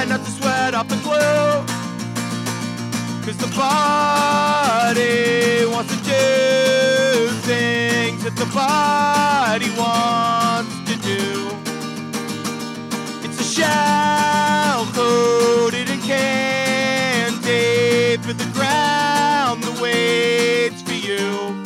try not to sweat off the glue, 'cause the body wants to do things that the body wants to do. It's a shell coated in candy for the ground that waits for you.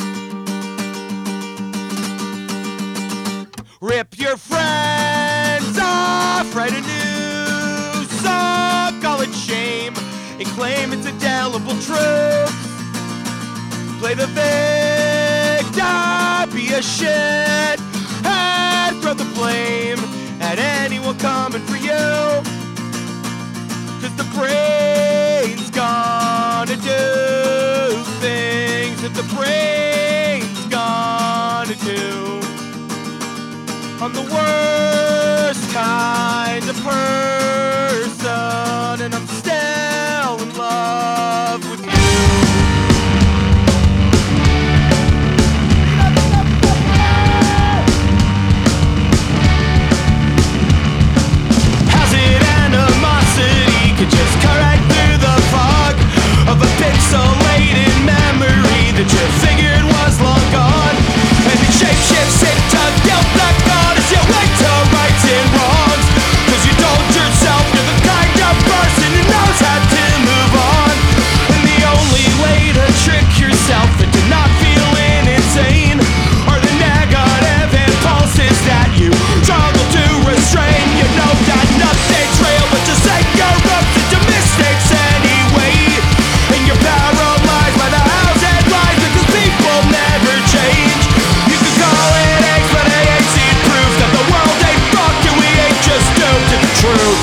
Rip your friends off, write a new song, call it shame, and claim it's indelible truth. Play the victim, be a shit, and throw the blame at anyone coming for you. 'Cause the brain's gonna do things that the brain's gonna do. I'm the worst kind of person, and I'm still in love with you. Hazard animosity could just cut right through the fog of a pixelated memory that you figured was long gone, and it shapeshifts into guilt black God as you wait to rights and wrongs. 'Cause you told yourself you're the kind of person who knows how to move on, and the only way to trick yourself into not feeling insane are the negative impulses that you struggle to restrain. You know that nothing's real, but you say you're up to mistakes anyway, and you're paralyzed by the house and lies because people never change. You can call it eggs, but they ain't seen proof that the world ain't fucked and we ain't just doomed to the truth.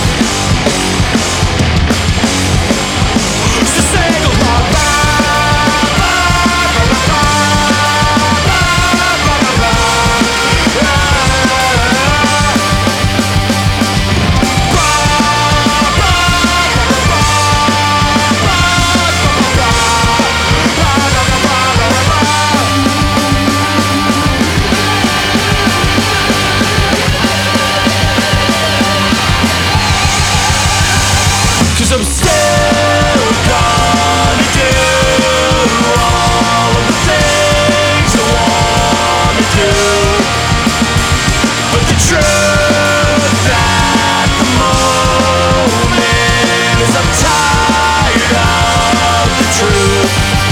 So sing along. Cause I'm still gonna do all of the things I wanna do, but the truth at the moment is I'm tired of the truth.